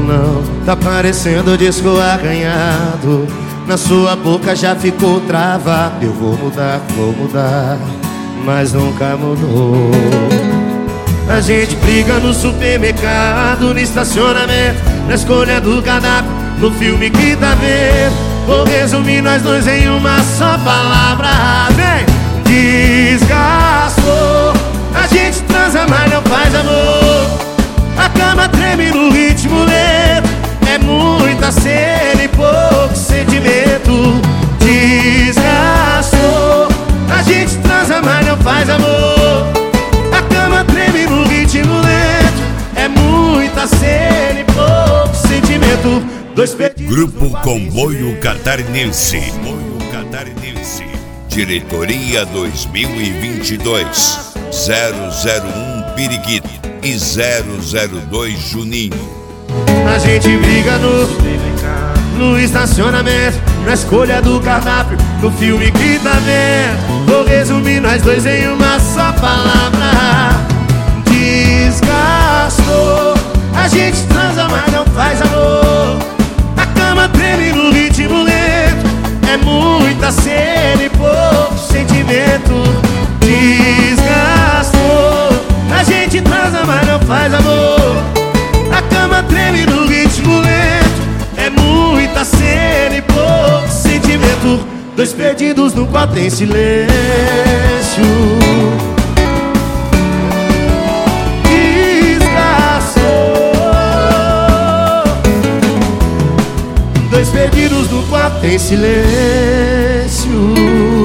não, tá parecendo disco arranhado. Na sua boca já ficou travado. Eu vou mudar, mas nunca mudou. A gente briga no supermercado, no estacionamento, na escolha do cardápio, no filme que tá vendo. Vou resumir nós dois em uma só palavra. Vem! Desgastou. A gente transa, mas não faz amor. A cama treme no ritmo lento. É muita cena e pouco sentimento. Desgastou. A gente transa, mas não faz amor. A cama treme no ritmo lento. É muita cena e pouco sentimento. Dois perdidos. Grupo Comboio Catarinense. Diretoria 2022 001 Piriguito e 002 Juninho. A gente briga no estacionamento, na escolha do cardápio, no filme que tá vendo. Vou resumir nós dois em uma só palavra. Desgastou. A gente transa, mas não faz amor. A cama treme no ritmo lento. É muita cena e pouco sentimento. Desgastou. A gente transa, mas não faz amor. A cama treme no ritmo lento. É muita cena e pouco sentimento. Dois perdidos no qual tem silêncio. Desgastou. Dois perdidos no qual tem silêncio.